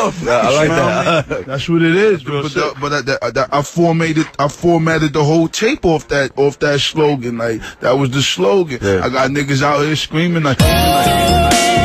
off. I like that. That's what it is. But I formatted the whole tape off that slogan. Like that was the slogan. Yeah. I got niggas out here screaming like.